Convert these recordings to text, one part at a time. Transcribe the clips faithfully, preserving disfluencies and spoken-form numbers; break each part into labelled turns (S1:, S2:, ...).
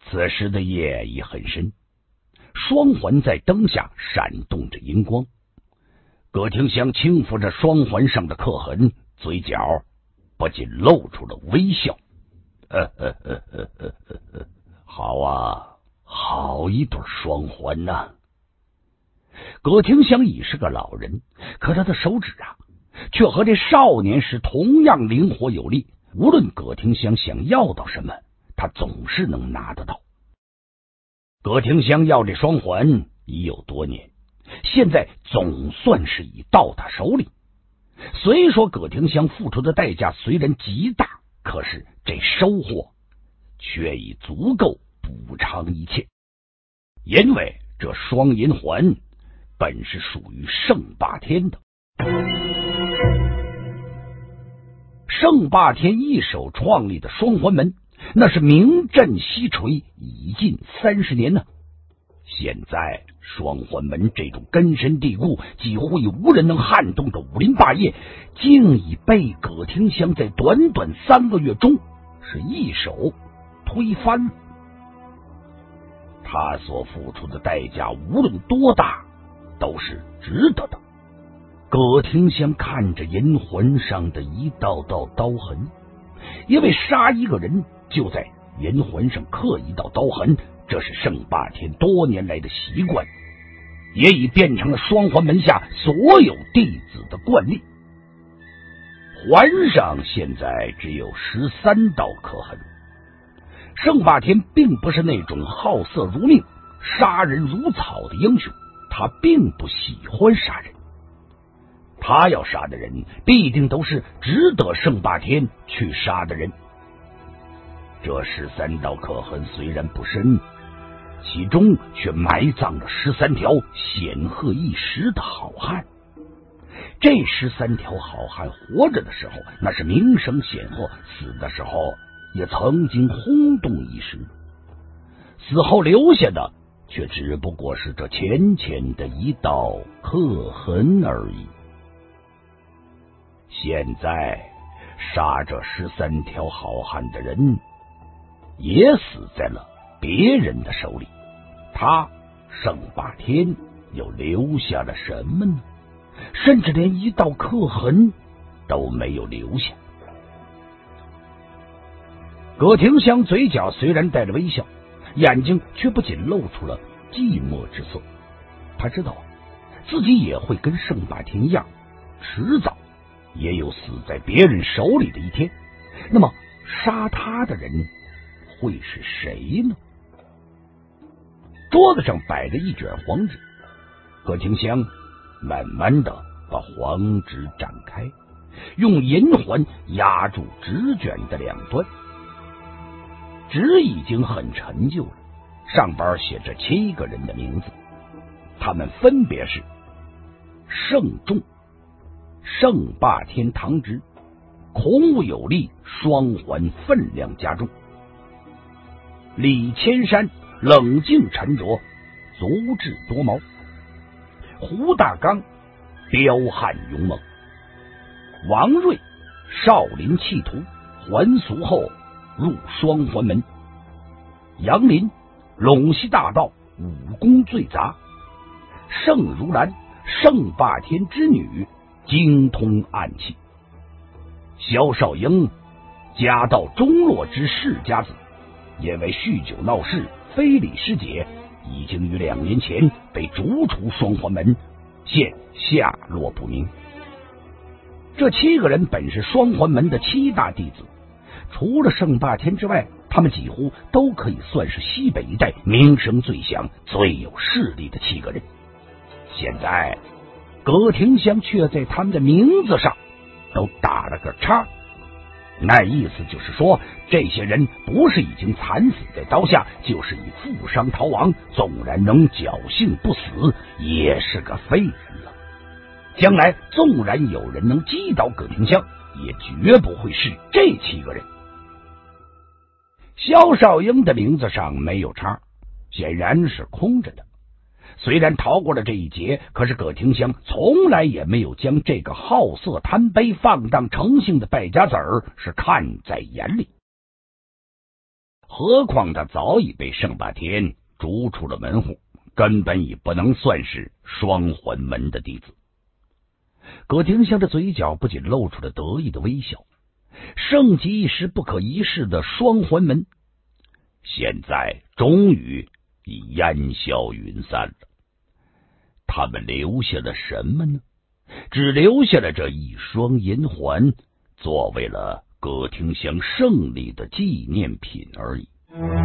S1: 此时的夜已很深，双环在灯下闪动着荧光。葛廷香轻抚着双环上的刻痕，嘴角不禁露出了微笑。呵呵呵呵呵呵，好啊，好一对双环呐、啊！葛廷香已是个老人，可他的手指啊，却和这少年时同样灵活有力。无论葛廷香想要到什么，他总是能拿得到。葛廷香要这双环已有多年，现在总算是已到他手里。虽说葛廷香付出的代价虽然极大，可是这收获却已足够补偿一切。因为这双银环本是属于盛霸天的。盛霸天一手创立的双环门，那是名震西陲已近三十年呢。现在双环门这种根深蒂固、几乎已无人能撼动的武林霸业，竟已被葛廷香在短短三个月中是一手推翻了。他所付出的代价无论多大，都是值得的。葛廷香看着银环上的一道道刀痕，因为杀一个人就在银环上刻一道刀痕，这是盛霸天多年来的习惯，也已变成了双环门下所有弟子的惯例。环上现在只有十三道刻痕。盛霸天并不是那种好色如命、杀人如草的英雄，他并不喜欢杀人。他要杀的人必定都是值得盛霸天去杀的人。这十三道刻痕虽然不深，其中却埋葬了十三条显赫一时的好汉。这十三条好汉活着的时候那是名声显赫，死的时候也曾经轰动一时，死后留下的却只不过是这浅浅的一道刻痕而已。现在杀这十三条好汉的人也死在了别人的手里，他盛霸天又留下了什么呢？甚至连一道刻痕都没有留下。葛廷香嘴角虽然带着微笑，眼睛却不仅露出了寂寞之色。他知道自己也会跟盛霸天一样，迟早也有死在别人手里的一天。那么杀他的人会是谁呢？桌子上摆着一卷黄纸，葛廷香慢慢的把黄纸展开，用银环压住纸卷的两端。纸已经很陈旧了，上边写着七个人的名字，他们分别是盛仲、盛霸天堂直、孔武有力双环分量加重，李千山冷静沉着足智多谋，胡大刚彪悍勇猛，王瑞少林弃徒还俗后入双环门，杨林陇西大道武功最杂，盛如兰盛霸天之女精通暗器，萧少英家道中落之世家子，因为酗酒闹事非礼师姐，已经于两年前被逐出双环门，现下落不明。这七个人本是双环门的七大弟子，除了盛霸天之外，他们几乎都可以算是西北一带名声最响、最有势力的七个人。现在葛廷香却在他们的名字上都打了个叉，那意思就是说，这些人不是已经惨死在刀下，就是已负伤逃亡，纵然能侥幸不死，也是个废人了。将来纵然有人能击倒葛廷香，也绝不会是这七个人。萧少英的名字上没有叉，显然是空着的。虽然逃过了这一劫，可是葛廷香从来也没有将这个好色贪杯、放荡成性的败家子儿是看在眼里。 何况他早已被盛霸天逐出了门户，根本已不能算是双环门的弟子。葛廷香的嘴角不仅露出了得意的微笑，盛极一时不可一世的双环门，现在终于已烟消云散了。他们留下了什么呢？只留下了这一双银环，作为了葛廷香胜利的纪念品而已。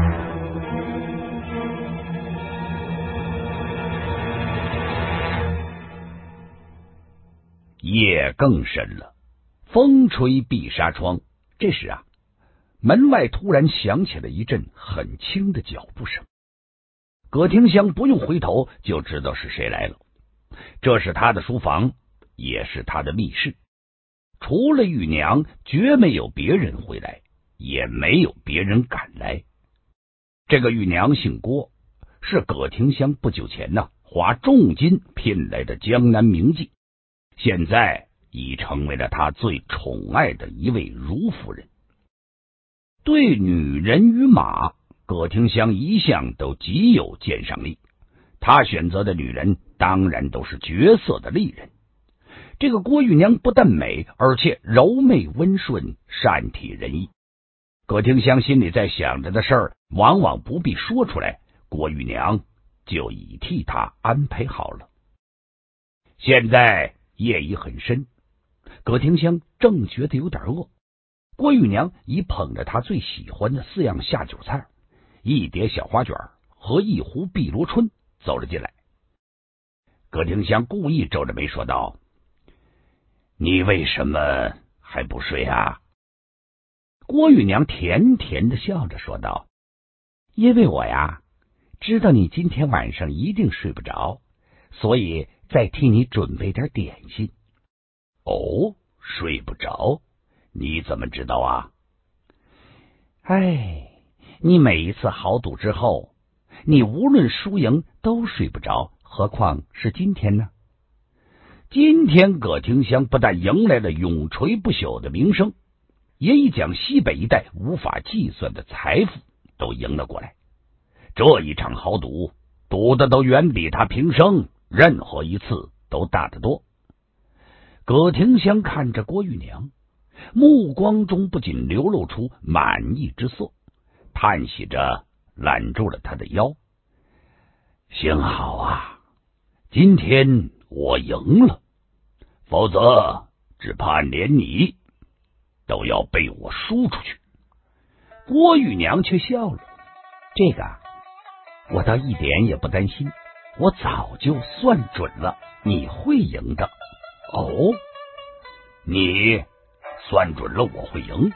S1: 夜更深了，风吹碧纱窗。这时啊，门外突然响起了一阵很轻的脚步声。葛廷香不用回头就知道是谁来了。这是他的书房，也是他的密室。除了玉娘，绝没有别人会来，也没有别人敢来。这个玉娘姓郭，是葛廷香不久前呢花重金聘来的江南名妓，现在已成为了他最宠爱的一位如夫人。对女人与马，葛廷香一向都极有鉴赏力，他选择的女人当然都是绝色的丽人。这个郭玉娘不但美，而且柔媚温顺，善体人意。葛廷香心里在想着的事儿，往往不必说出来，郭玉娘就已替他安排好了。现在夜已很深，葛廷香正觉得有点饿，郭玉娘已捧着他最喜欢的四样下酒菜，一碟小花卷和一壶碧螺春走了进来。葛廷香故意皱着眉说道：“你为什么还不睡啊？”郭玉娘甜甜的笑着说道：“因为我呀，知道你今天晚上一定睡不着，所以再替你准备点点心。”“哦，睡不着？你怎么知道啊？”“哎，你每一次豪赌之后，你无论输赢都睡不着，何况是今天呢？”今天葛廷香不但迎来了永垂不朽的名声，也已将西北一带无法计算的财富都赢了过来。这一场豪赌，赌的都远比他平生任何一次都大得多。葛廷香看着郭玉娘，目光中不仅流露出满意之色，叹息着揽住了他的腰。“幸好啊，今天我赢了，否则只怕连你都要被我输出去。”郭玉娘却笑了：“这个我倒一点也不担心，我早就算准了你会赢的。”“哦，你算准了我会赢？”“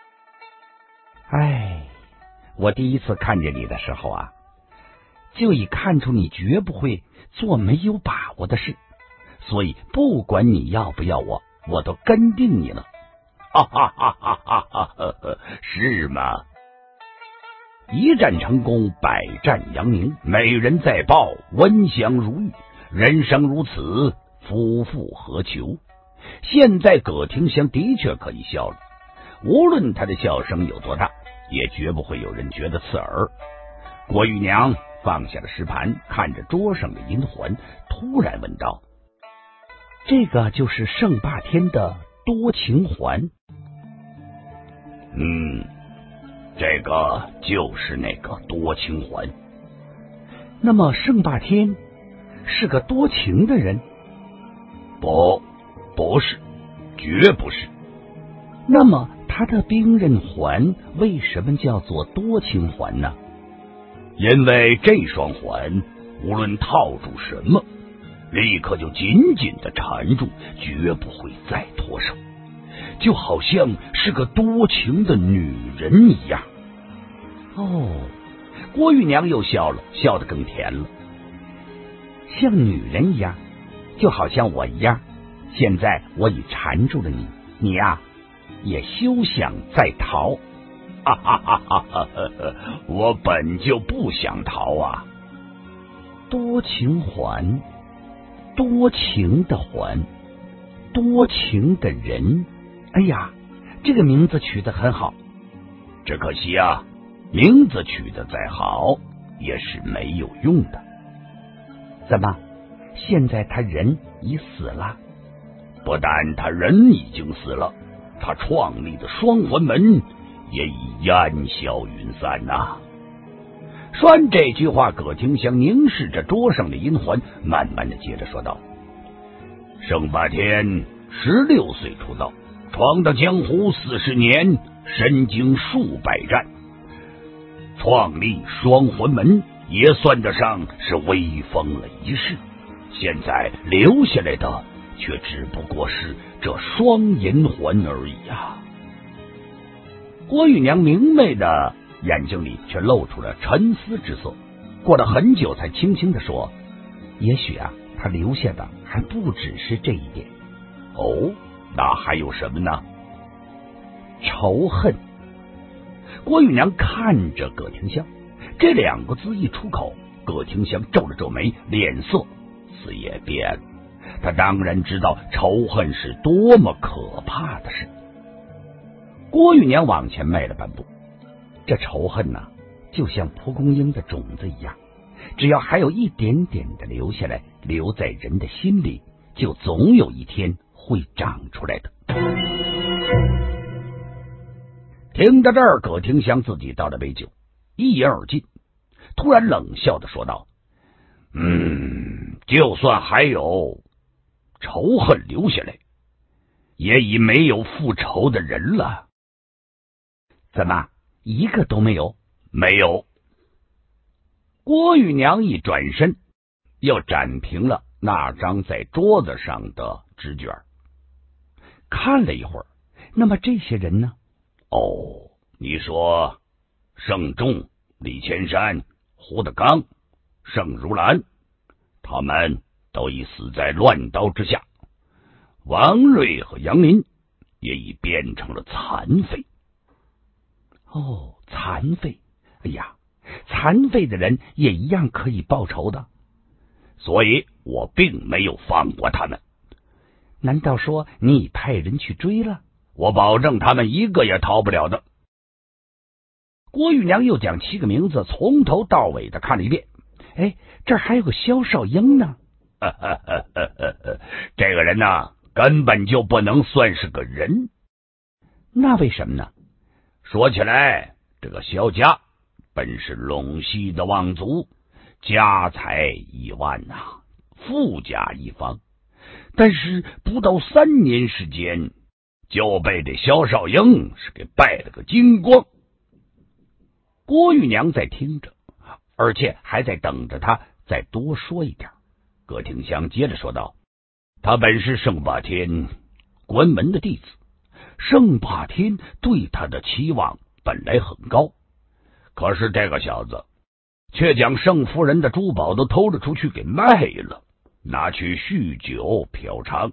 S1: 哎，我第一次看见你的时候啊，就已看出你绝不会做没有把握的事，所以不管你要不要我，我都跟定你了。”“哈哈哈哈哈哈！是吗？一战成功，百战扬名，美人在抱，温香如玉，人生如此，夫复何求？”现在葛廷香的确可以笑了，无论他的笑声有多大，也绝不会有人觉得刺耳。郭玉娘放下了石盘，看着桌上的银环，突然问道：“这个就是盛霸天的多情环？”“嗯，这个就是那个多情环。”“那么盛霸天是个多情的人？”“不，不是，绝不是。”“那么他的兵刃环为什么叫做多情环呢？”“因为这双环无论套住什么，立刻就紧紧的缠住，绝不会再脱手，就好像是个多情的女人一样。”“哦。”郭玉娘又笑了，笑得更甜了。“像女人一样，就好像我一样，现在我已缠住了你，你呀也休想再逃。”“哈哈哈哈哈！我本就不想逃啊。”“多情环，多情的环，多情的人，哎呀，这个名字取得很好。”“只可惜啊， 名字取得再好也是没有用的。
S2: 怎么，现在他人已死了？
S1: 不但他人已经死了，他创立的双环门也已烟消云散呐、啊。说完这句话，葛廷香凝视着桌上的银环，慢慢的接着说道：盛霸天十六岁出道，闯荡江湖四十年，身经数百战，创立双环门也算得上是威风了一世。现在留下来的却只不过是这双银环而已啊！郭玉娘明媚的眼睛里却露出了沉思之色，过了很久才轻轻的说：
S2: 也许啊，他留下的还不只是这一点。
S1: 哦，那还有什么呢？
S2: 仇恨。
S1: 郭玉娘看着葛廷香，这两个字一出口，葛廷香皱了皱眉，脸色似也变了。他当然知道仇恨是多么可怕的事。郭玉娘往前迈了半步，
S2: 这仇恨呢、啊，就像蒲公英的种子一样，只要还有一点点的留下来，留在人的心里，就总有一天会长出来的。
S1: 听到这儿，葛廷香自己倒了杯酒，一饮而尽，突然冷笑的说道：嗯，就算还有仇恨留下来，也已没有复仇的人了。
S2: 怎么，一个都没有？
S1: 没有。郭玉娘一转身，又展平了那张在桌子上的纸卷，看了一会儿。
S2: 那么这些人呢？
S1: 哦，你说盛仲、李千山、胡德刚、盛如兰，他们都已死在乱刀之下。王瑞和杨林也已变成了残废。
S2: 哦，残废。哎呀，残废的人也一样可以报仇的。
S1: 所以我并没有放过他们。
S2: 难道说你派人去追了？
S1: 我保证他们一个也逃不了的。郭玉娘又将七个名字从头到尾的看了一遍。
S2: 哎，这儿还有个萧少英呢。
S1: 这个人呢、啊，根本就不能算是个人。
S2: 那为什么呢？
S1: 说起来，这个萧家本是陇西的望族，家财亿万呐、啊，富甲一方。但是不到三年时间，就被这萧少英是给败了个精光。郭玉娘在听着，而且还在等着他再多说一点。葛廷香接着说道：他本是盛霸天关门的弟子，盛霸天对他的期望本来很高，可是这个小子却将盛夫人的珠宝都偷了出去给卖了，拿去酗酒嫖娼。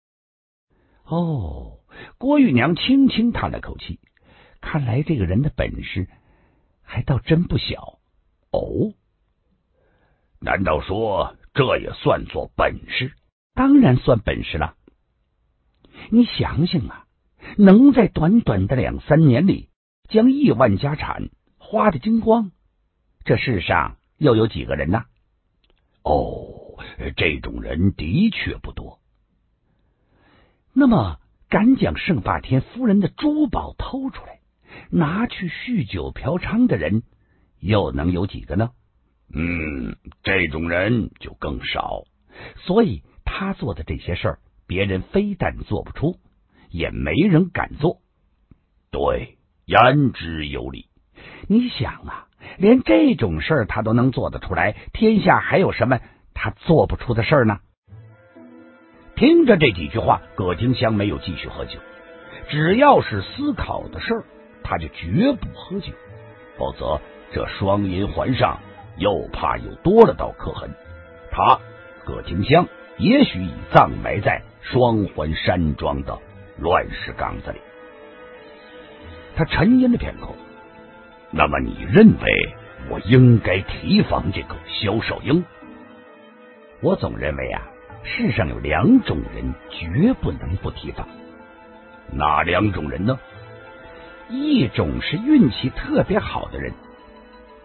S2: 哦，郭玉娘轻轻叹了口气，看来这个人的本事还倒真不小。
S1: 哦，难道说这也算作本事？
S2: 当然算本事了。你想想啊，能在短短的两三年里将亿万家产花得精光，这世上又有几个人呢？
S1: 哦，这种人的确不多。
S2: 那么敢将盛霸天夫人的珠宝偷出来，拿去酗酒嫖娼的人又能有几个呢？
S1: 嗯，这种人就更少。
S2: 所以他做的这些事儿，别人非但做不出，也没人敢做。
S1: 对，言之有理。
S2: 你想啊，连这种事儿他都能做得出来，天下还有什么他做不出的事儿呢？
S1: 听着这几句话，葛廷香没有继续喝酒。只要是思考的事儿，他就绝不喝酒，否则这双银环上又怕又多了道刻痕。他葛廷香也许已葬埋在双环山庄的乱石岗子里。他沉吟了片刻，那么你认为我应该提防这个萧少英？
S2: 我总认为啊，世上有两种人绝不能不提防。
S1: 哪两种人呢？
S2: 一种是运气特别好的人，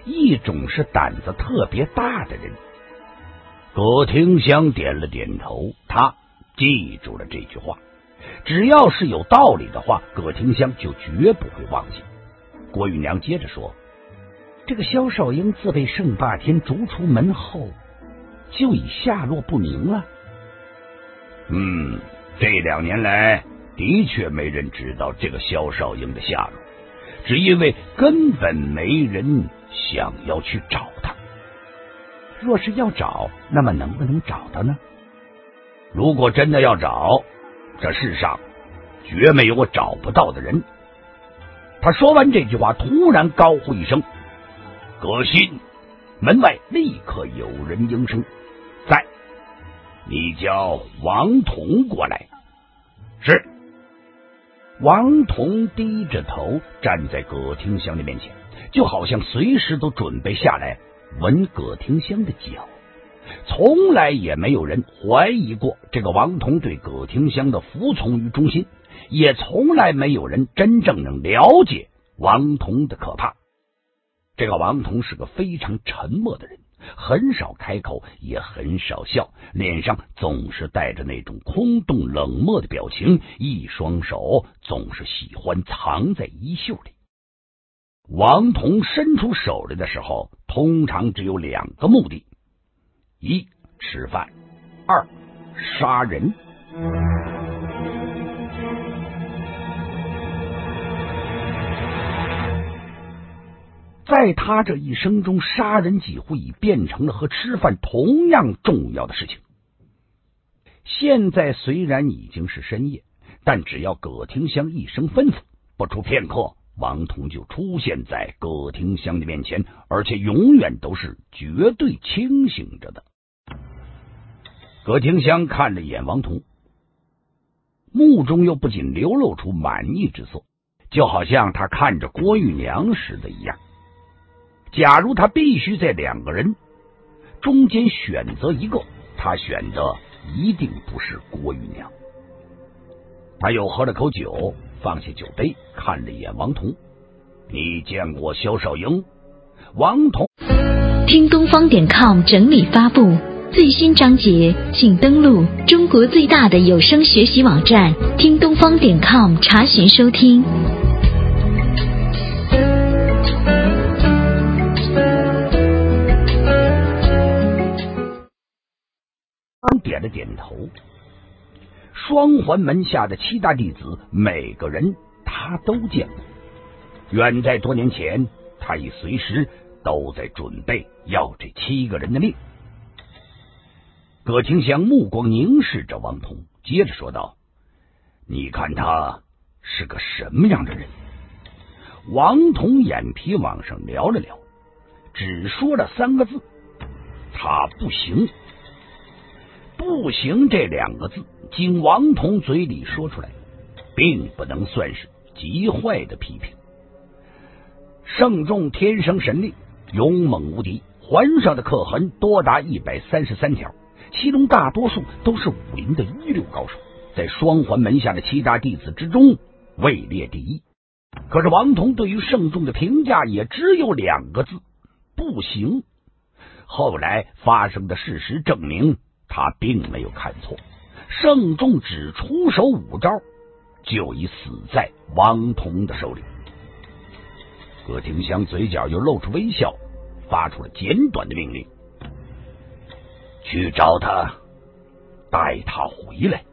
S1: 一种是胆子特别大的人。葛廷香点了点头，他记住了这句话，只要是有道理的话，葛廷香就绝不会忘记。郭玉娘接着说，这个萧少英自被盛霸天逐出门后，就已下落不明了。嗯，这两年来的确没人知道这个萧少英的下落，只因为根本没人想要去找他。若是要找，那么能不能找到呢？如果真的要找，这世上绝没有我找不到的人。他说完这句话，突然高呼一声，葛新！门外立刻有人应声，在，你叫王彤过来。是。王彤低着头站在葛廷香的面前，就好像随时都准备下来闻葛廷香的脚。从来也没有人怀疑过这个王彤对葛廷香的服从与忠心，也从来没有人真正能了解王彤的可怕。这个王彤是个非常沉默的人，很少开口，也很少笑，脸上总是带着那种空洞冷漠的表情，一双手总是喜欢藏在衣袖里。王彤伸出手来的时候，通常只有两个目的：一，吃饭；二，杀人。在他这一生中，杀人几乎已变成了和吃饭同样重要的事情。现在虽然已经是深夜，但只要葛廷香一声吩咐，不出片刻，王彤就出现在葛廷香的面前，而且永远都是绝对清醒着的。葛廷香看了一眼王彤，目中又不仅流露出满意之色，就好像他看着郭玉娘时的一样。假如他必须在两个人中间选择一个，他选的一定不是郭玉娘。他又喝了口酒，放下酒杯，看了一眼王彤，你见过萧少英？王彤
S3: 听东方点 com 整理发布最新章节，请登录中国最大的有声学习网站听东方点 com 查询收听。
S1: 点了点头。双环门下的七大弟子，每个人他都见过。远在多年前，他已随时都在准备要这七个人的命。葛廷香目光凝视着王彤，接着说道：你看他是个什么样的人？王彤眼皮往上撩了撩，只说了三个字：他不行。不行这两个字经王彤嘴里说出来，并不能算是极坏的批评。圣众天生神力，勇猛无敌，环上的刻痕多达一百三十三条，其中大多数都是武林的一流高手，在双环门下的七大弟子之中位列第一。可是王彤对于圣众的评价也只有两个字：不行。后来发生的事实证明，他并没有看错，圣众只出手五招，就已死在王彤的手里。葛廷香嘴角又露出微笑，发出了简短的命令：去找他，带他回来。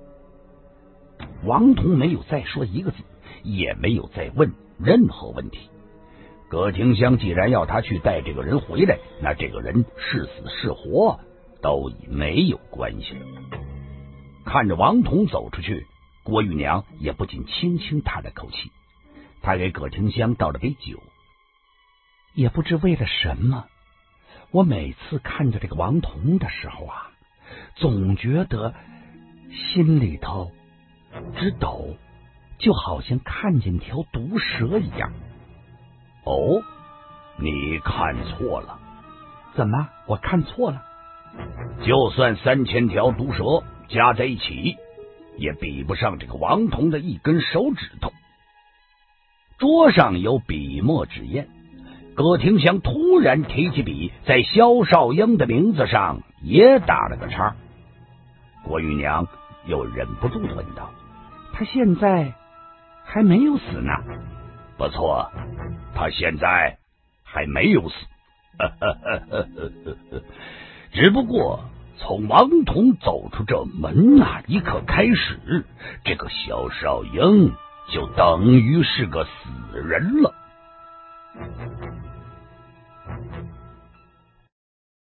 S1: 王彤没有再说一个字，也没有再问任何问题。葛廷香既然要他去带这个人回来，那这个人是死是活都已没有关系了。看着王彤走出去，郭玉娘也不禁轻轻叹了口气。她给葛廷香倒了杯酒。也不知为了什么，我每次看着这个王彤的时候啊，总觉得心里头直抖，就好像看见条毒蛇一样。哦，你看错了。怎么？我看错了？就算三千条毒蛇加在一起，也比不上这个王彤的一根手指头。桌上有笔墨纸砚， 葛廷香突然提起笔，在萧少英的名字上也打了个叉。郭玉娘又忍不住的问道：“
S2: 他现在还没有死呢？”“
S1: 不错，他现在还没有死，只不过从王彤走出这门那一刻开始，这个萧少英就等于是个死人了。”